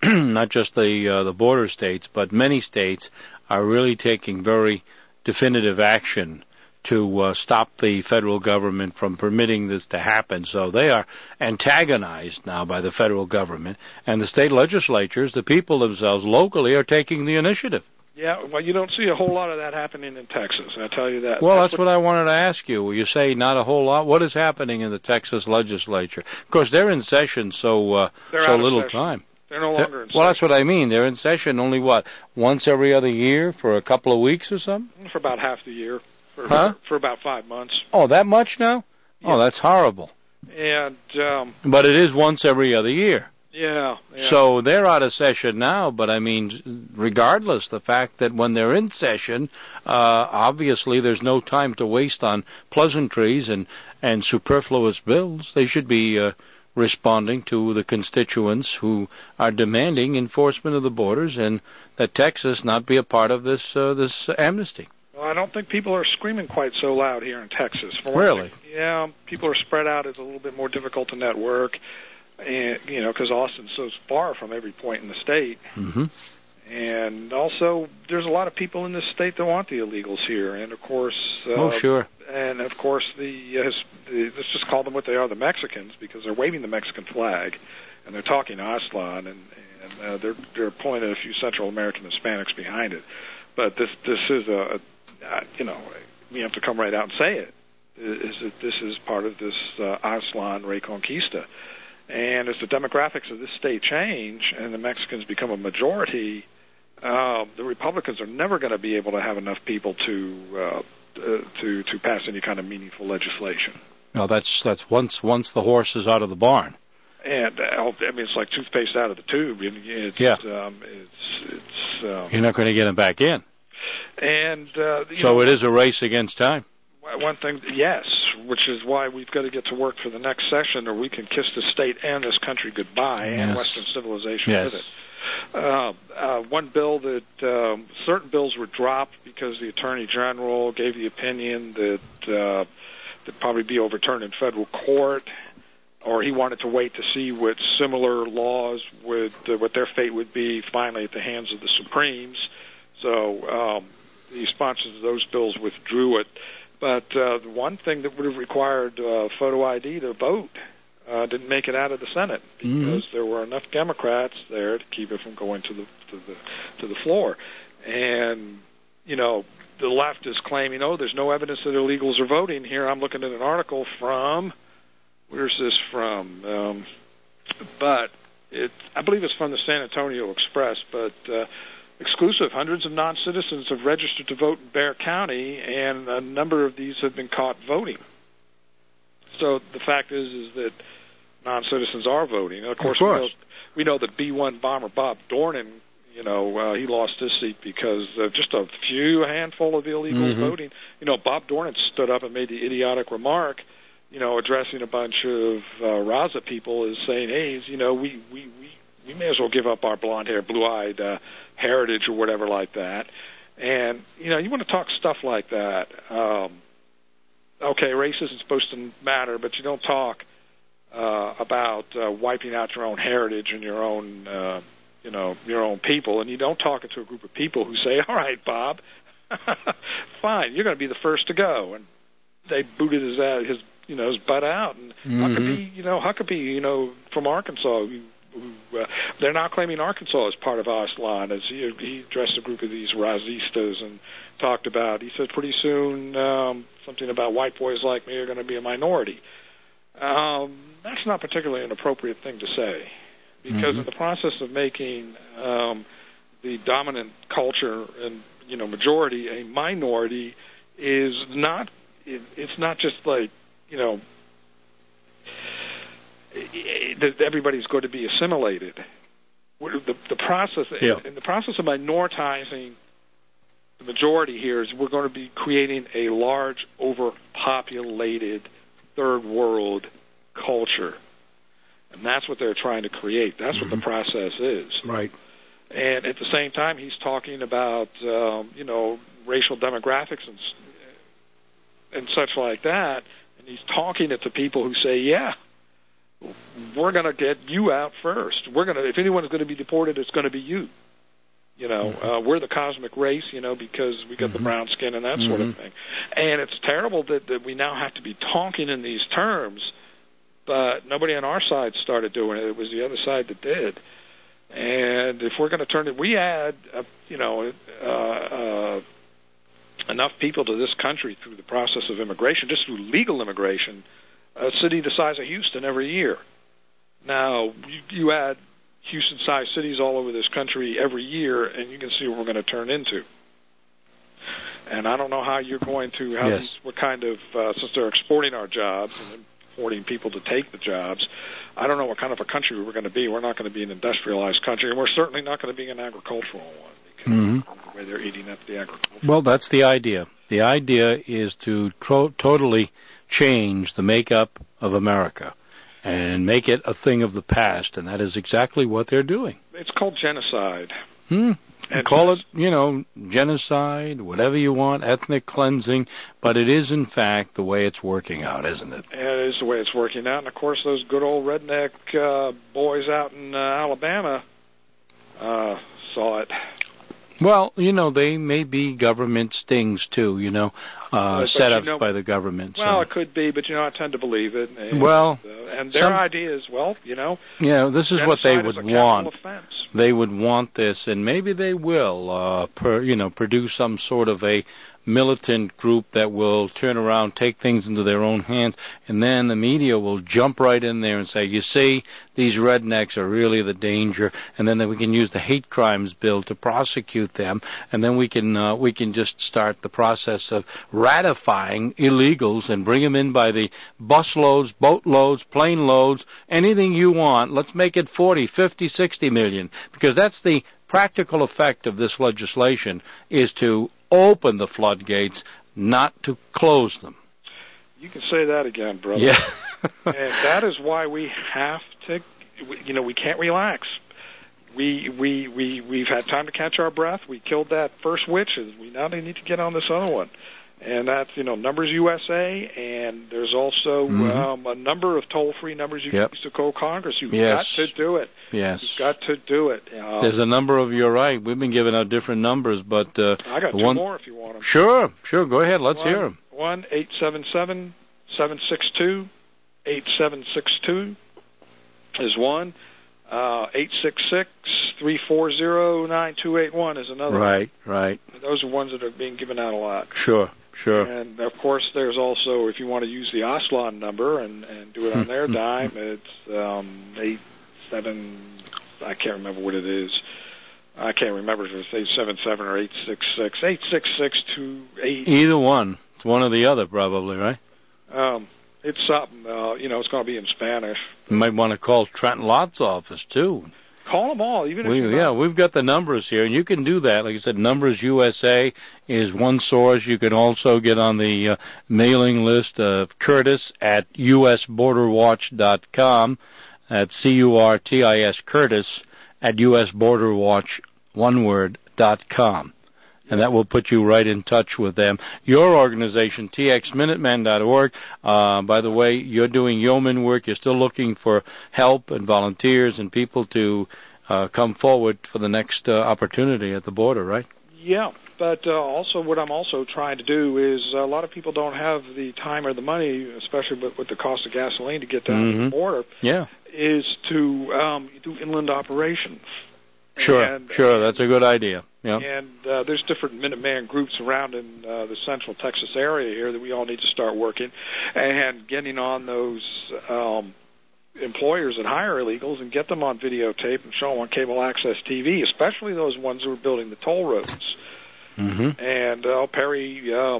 not just the border states, but many states are really taking very definitive action to stop the federal government from permitting this to happen. So they are antagonized now by the federal government, and the state legislatures, the people themselves locally, are taking the initiative. Yeah, well, you don't see a whole lot of that happening in Texas, I tell you that. Well, that's what I wanted to ask you. You say not a whole lot. What is happening in the Texas legislature? Of course, they're in session so little time. They're no longer in session. Well, that's what I mean. They're in session only, once every other year for a couple of weeks or something? For about half the year. For about 5 months. Oh, that much now? Yeah. Oh, that's horrible. And but it is once every other year. Yeah. So they're out of session now, but I mean, regardless, the fact that when they're in session, obviously there's no time to waste on pleasantries and superfluous bills. They should be responding to the constituents who are demanding enforcement of the borders and that Texas not be a part of this amnesty. Well, I don't think people are screaming quite so loud here in Texas. Really? Yeah, people are spread out. It's a little bit more difficult to network, and because Austin's so far from every point in the state. Mm-hmm. And also, there's a lot of people in this state that want the illegals here, and of course. Oh, sure. And of course, let's just call them what they are, the Mexicans, because they're waving the Mexican flag, and they're talking Aztlan, and they're pulling a few Central American Hispanics behind it. But this is we have to come right out and say it. Is that this is part of this Aztlan Reconquista, and as the demographics of this state change and the Mexicans become a majority, the Republicans are never going to be able to have enough people to pass any kind of meaningful legislation. No, that's once the horse is out of the barn. And it's like toothpaste out of the tube. You're not going to get them back in. And so it is a race against time. One thing, yes, which is why we've got to get to work for the next session, or we can kiss the state and this country goodbye, and Western civilization with it. One bill that certain bills were dropped because the Attorney General gave the opinion that they'd probably be overturned in federal court, or he wanted to wait to see what similar laws would, what their fate would be finally at the hands of the Supremes. So the sponsors of those bills withdrew it. But the one thing that would have required photo ID to vote didn't make it out of the Senate because there were enough Democrats there to keep it from going to the floor. And the left is claiming, there's no evidence that illegals are voting here. I'm looking at an article from, where's this from? But I believe it's from the San Antonio Express, but exclusive. Hundreds of non-citizens have registered to vote in Bexar County, and a number of these have been caught voting. So the fact is that non-citizens are voting. And of course. We know that B-1 bomber Bob Dornan, he lost his seat because of just a handful of illegals voting. Bob Dornan stood up and made the idiotic remark, addressing a bunch of Raza people as saying, hey, we may as well give up our blonde hair, blue-eyed heritage or whatever like that. And, you want to talk stuff like that. Okay, race isn't supposed to matter, but you don't talk about wiping out your own heritage and your own, your own people. And you don't talk it to a group of people who say, all right, Bob, fine, you're going to be the first to go. And they booted his butt out. And Huckabee, from Arkansas, they're now claiming Arkansas is part of Aztlan, as he addressed a group of these Razistas and talked about, he said pretty soon something about white boys like me are going to be a minority. That's not particularly an appropriate thing to say, because in the process of making the dominant culture and majority a minority is not, it's not just like, that everybody's going to be assimilated. The process in the process of minoritizing the majority here is we're going to be creating a large, overpopulated third world culture, and that's what they're trying to create. That's what the process is. Right. And at the same time, he's talking about racial demographics and such like that, and he's talking it to people who say, yeah. we're going to get you out first. If anyone's going to be deported, it's going to be you. We're the cosmic race, because we got the brown skin and that sort of thing. And it's terrible that we now have to be talking in these terms, but nobody on our side started doing it. It was the other side that did. And if we're going to turn it, we add, enough people to this country through the process of immigration, just through legal immigration, a city the size of Houston every year. Now, you add Houston-sized cities all over this country every year, and you can see what we're going to turn into. And I don't know how you're going to, what kind of, since they're exporting our jobs and importing people to take the jobs, I don't know what kind of a country we're going to be. We're not going to be an industrialized country, and we're certainly not going to be an agricultural one, because the way they're eating up the agriculture. Well, that's the idea. The idea is to totally change the makeup of America and make it a thing of the past, and that is exactly what they're doing. It's called genocide. And call it, genocide, whatever you want, ethnic cleansing, but it is, in fact, the way it's working out, isn't it? It is the way it's working out, and, of course, those good old redneck boys out in Alabama saw it. Well, they may be government stings, too, setups by the government. Well, it could be, but, I tend to believe it. And their idea is, this is what they would want. They would want this, and maybe they will, produce some sort of a militant group that will turn around, take things into their own hands, and then the media will jump right in there and say, you see, these rednecks are really the danger, and then we can use the hate crimes bill to prosecute them, and then we can just start the process of ratifying illegals and bring them in by the busloads, boatloads, plane loads, anything you want. Let's make it 40, 50, 60 million, because that's the practical effect of this legislation, is to open the floodgates, not to close them. You can say that again, brother. Yeah. And that is why we have to, we can't relax. We've had time to catch our breath. We killed that first witch, and we now need to get on this other one. And that's, Numbers USA, and there's also a number of toll-free numbers you can use to call Congress. You've got to do it. Yes. You've got to do it. There's a number of, you're right, we've been giving out different numbers, but... I got two more if you want them. Sure, go ahead, let's hear them. 1-877-762-8762 is one. 866-340-9281 is another. Right. Those are ones that are being given out a lot. Sure. And, of course, there's also, if you want to use the Aslan number and do it on their dime, it's 87, I can't remember what it is. I can't remember if it's 877 or 866. 866-28. Either one. It's one or the other, probably, right? It's something, it's going to be in Spanish. You might want to call Trenton Lott's office, too. Call them all, even if we've got the numbers here, and you can do that. Like I said, Numbers USA is one source. You can also get on the mailing list of Curtis at usborderwatch.com. That's Curtis, Curtis at usborderwatch.com. And that will put you right in touch with them. Your organization, txminutemen.org. By the way, you're doing yeoman work. You're still looking for help and volunteers and people to come forward for the next opportunity at the border, right? Yeah, but also what I'm also trying to do is a lot of people don't have the time or the money, especially with the cost of gasoline to get down to the border, is to do inland operations. Sure, that's a good idea. Yeah. And there's different Minuteman groups around in the central Texas area here that we all need to start working and getting on those employers that hire illegals and get them on videotape and show them on cable access TV, especially those ones who are building the toll roads. And Perry,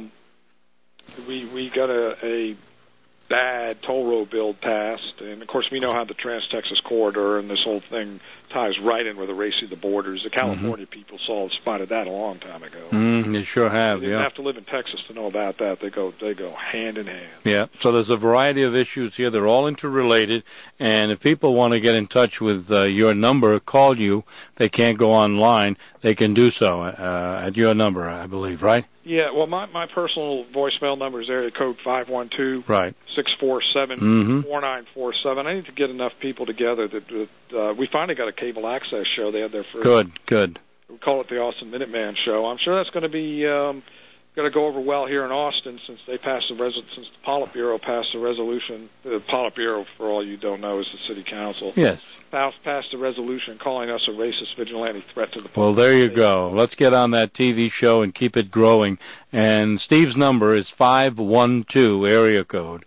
we got a bad toll road build passed, and of course we know how the Trans-Texas Corridor and this whole thing ties right in with the race of the borders. The California people spotted that a long time ago. They sure have. They didn't have to live in Texas to know about that. They go hand in hand. Yeah. So there's a variety of issues here. They're all interrelated. And if people want to get in touch with your number, call you they can't go online, they can do so at your number, I believe, right? Yeah, well, my personal voicemail number is area code 512 right. 647 4947. I need to get enough people together that we finally got a cable access show. They had their first. Good. We call it the Austin Minuteman Show. I'm sure that's going to be going to go over well here in Austin since they passed since the Politburo passed the resolution. The Politburo, for all you don't know, is the city council. Yes. Passed a resolution calling us a racist vigilante threat to the public. Well, there you go. Let's get on that TV show and keep it growing. And Steve's number is 512 area code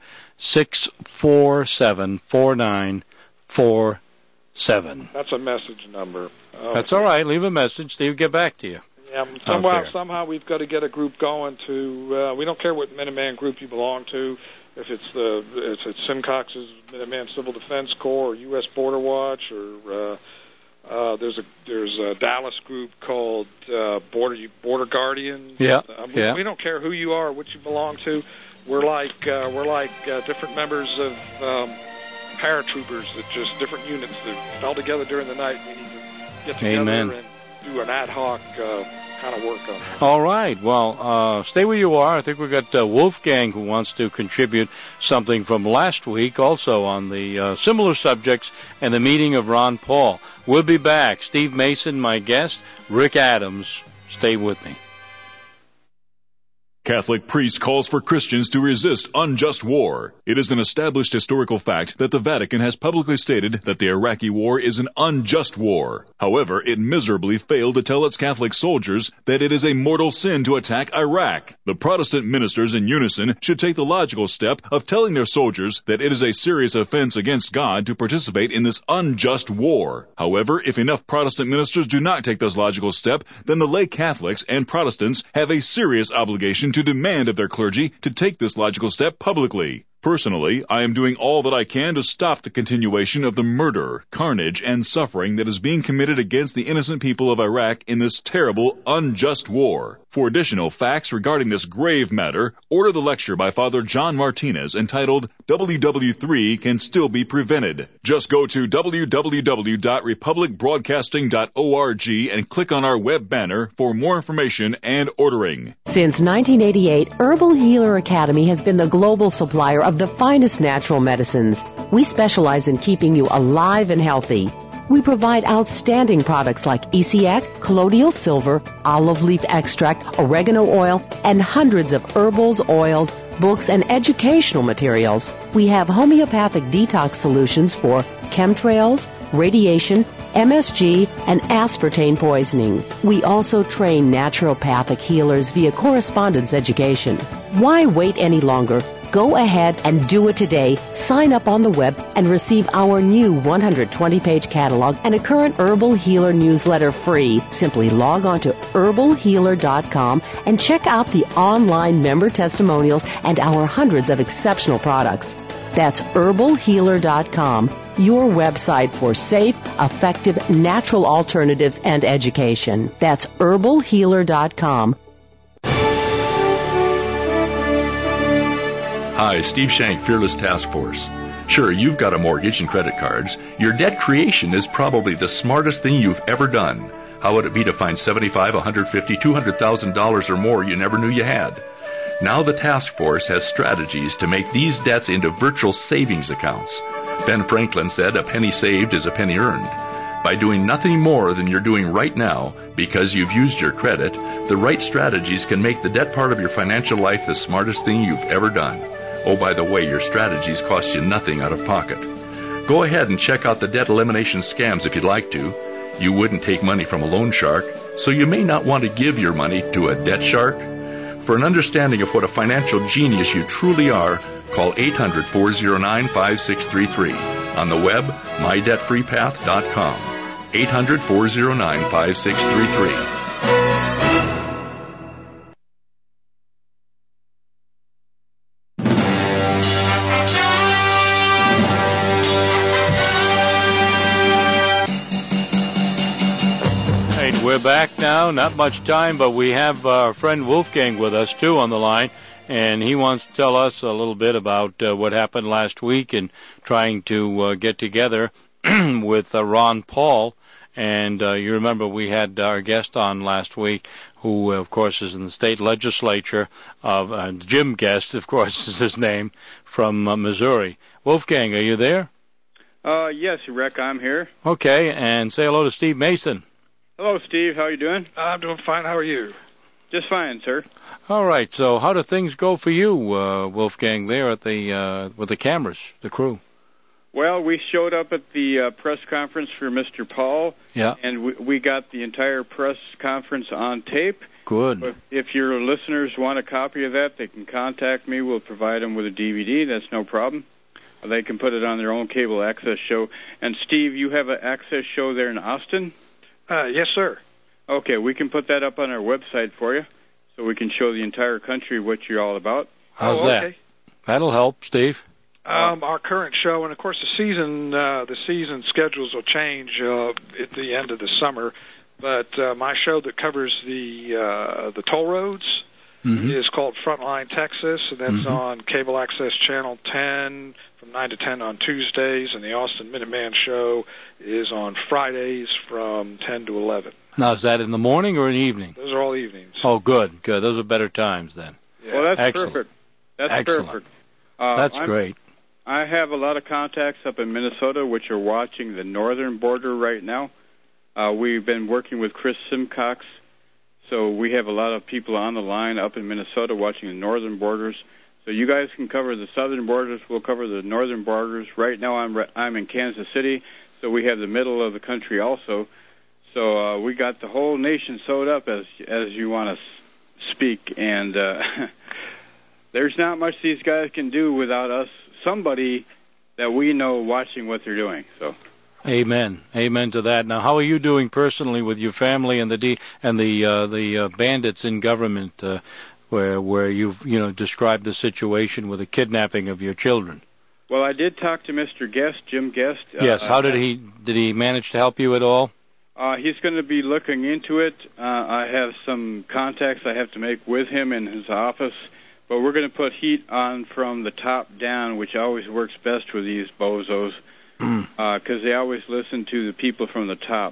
647-4947. That's a message number. That's all right. Leave a message. Steve will get back to you. Yeah, somehow we've got to get a group going to. We don't care what Minuteman group you belong to. If it's Simcox's Minuteman Civil Defense Corps or U.S. Border Watch, or there's a Dallas group called Border Guardian. Yeah. We don't care who you are, what you belong to. We're like different members of paratroopers that just different units that fell together during the night. We need to get together and do an ad hoc kind of work on it. All right. Well, stay where you are. I think we've got Wolfgang who wants to contribute something from last week also on the similar subjects and the meeting of Ron Paul. We'll be back. Steve Mason, my guest. Rick Adams. Stay with me. Catholic priest calls for Christians to resist unjust war. It is an established historical fact that the Vatican has publicly stated that the Iraqi war is an unjust war. However, it miserably failed to tell its Catholic soldiers that it is a mortal sin to attack Iraq. The Protestant ministers in unison should take the logical step of telling their soldiers that it is a serious offense against God to participate in this unjust war. However, if enough Protestant ministers do not take this logical step, then the lay Catholics and Protestants have a serious obligation to demand of their clergy to take this logical step publicly. Personally, I am doing all that I can to stop the continuation of the murder, carnage, and suffering that is being committed against the innocent people of Iraq in this terrible, unjust war. For additional facts regarding this grave matter, order the lecture by Father John Martinez entitled WW3 Can Still Be Prevented. Just go to www.republicbroadcasting.org and click on our web banner for more information and ordering. Since 1988, Herbal Healer Academy has been the global supplier of the finest natural medicines. We specialize in keeping you alive and healthy. We provide outstanding products like ECX, colloidal silver, olive leaf extract, oregano oil, and hundreds of herbals, oils, books, and educational materials. We have homeopathic detox solutions for chemtrails, radiation, MSG, and aspartame poisoning. We also train naturopathic healers via correspondence education. Why wait any longer? Go ahead and do it today. Sign up on the web and receive our new 120-page catalog and a current Herbal Healer newsletter free. Simply log on to herbalhealer.com and check out the online member testimonials and our hundreds of exceptional products. That's herbalhealer.com, your website for safe, effective, natural alternatives and education. That's herbalhealer.com. Hi, Steve Shank, Fearless Task Force. Sure, you've got a mortgage and credit cards. Your debt creation is probably the smartest thing you've ever done. How would it be to find $75,000, $150,000, $200,000 or more you never knew you had? Now the task force has strategies to make these debts into virtual savings accounts. Ben Franklin said, "A penny saved is a penny earned." By doing nothing more than you're doing right now, because you've used your credit, the right strategies can make the debt part of your financial life the smartest thing you've ever done. Oh, by the way, your strategies cost you nothing out of pocket. Go ahead and check out the debt elimination scams if you'd like to. You wouldn't take money from a loan shark, so you may not want to give your money to a debt shark. For an understanding of what a financial genius you truly are, call 800-409-5633. On the web, mydebtfreepath.com. 800-409-5633. We're back now. Not much time, but we have our friend Wolfgang with us, too, on the line, and he wants to tell us a little bit about what happened last week and trying to get together with Ron Paul And you remember we had our guest on last week, who, of course, is in the state legislature of Jim Guest, of course, is his name, from Missouri. Wolfgang, are you there? Yes, Rick, I'm here. Okay, and say hello to Steve Mason. Hello, Steve. How are you doing? I'm doing fine. How are you? Just fine, sir. All right. So, how do things go for you, Wolfgang, there at the with the cameras, the crew? Well, we showed up at the press conference for Mr. Paul. Yeah. And we got the entire press conference on tape. Good. But if your listeners want a copy of that, they can contact me. We'll provide them with a DVD. That's no problem. They can put it on their own cable access show. And, Steve, you have an access show there in Austin? Yes, sir. Okay, we can put that up on our website for you, so we can show the entire country what you're all about. How's that? That'll help, Steve. Our current show, and of course the season schedules will change at the end of the summer. But my show that covers the toll roads is called Frontline Texas, and that's on Cable Access Channel 10 from 9 to 10 on Tuesdays, and the Austin Minuteman Show is on Fridays from 10 to 11. Now, is that in the morning or in the evening? Those are all evenings. Oh, good, good. Those are better times then. Yeah. Well, that's Excellent. perfect. That's Excellent. perfect. That's great. I have a lot of contacts up in Minnesota which are watching the northern border right now. We've been working with Chris Simcox, so we have a lot of people on the line up in Minnesota watching the northern borders. So you guys can cover the southern borders. We'll cover the northern borders. Right now I'm in Kansas City, so we have the middle of the country also. So we got the whole nation sewed up as you want to speak, and there's not much these guys can do without us, somebody that we know watching what they're doing. So, amen to that. Now, how are you doing personally with your family and the bandits in government, where you've described the situation with the kidnapping of your children? Well, I did talk to Mr. Guest, Jim Guest. Yes. How did he manage to help you at all? He's going to be looking into it. I have some contacts I have to make with him in his office. But we're going to put heat on from the top down, which always works best with these bozos, because they always listen to the people from the top.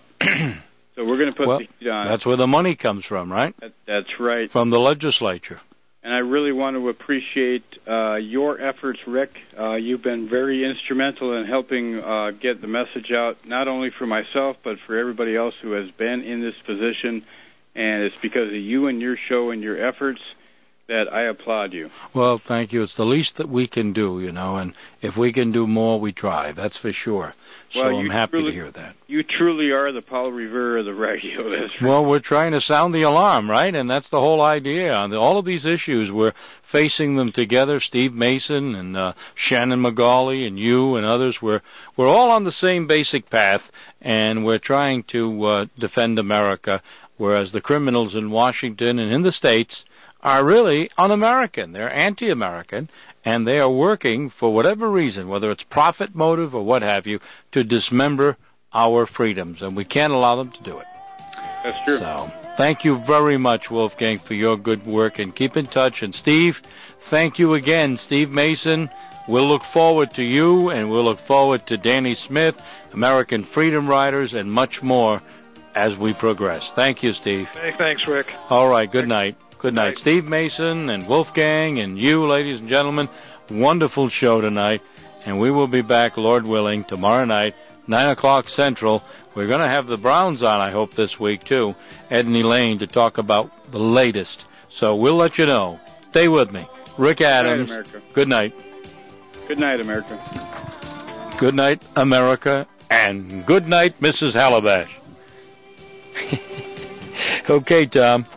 So we're going to put the heat on. That's where the money comes from, right? That's right. From the legislature. And I really want to appreciate your efforts, Rick. You've been very instrumental in helping get the message out, not only for myself, but for everybody else who has been in this position. And it's because of you and your show and your efforts that I applaud you. Well, thank you. It's the least that we can do, and if we can do more, we try. That's for sure. So I'm happy to hear that. You truly are the Paul Revere of the radio. That's right. Well, we're trying to sound the alarm, right? And that's the whole idea. On all of these issues, we're facing them together. Steve Mason and Shannon McGauley and you and others. We're all on the same basic path, and we're trying to defend America, whereas the criminals in Washington and in the States are really un-American. They're anti-American, and they are working for whatever reason, whether it's profit motive or what have you, to dismember our freedoms, and we can't allow them to do it. That's true. So, thank you very much, Wolfgang, for your good work, and keep in touch. And Steve, thank you again, Steve Mason. We'll look forward to you, and we'll look forward to Danny Smith, American Freedom Riders, and much more as we progress. Thank you, Steve. Hey, thanks, Rick. All right, good night. Good night. Steve Mason and Wolfgang and you, ladies and gentlemen. Wonderful show tonight. And we will be back, Lord willing, tomorrow night, 9 o'clock Central. We're going to have the Browns on, I hope, this week, too. Ed and Elaine to talk about the latest. So we'll let you know. Stay with me. Rick Adams. Good night, Good night. Good night, America. Good night, America. And good night, Mrs. Halabash. Okay, Tom.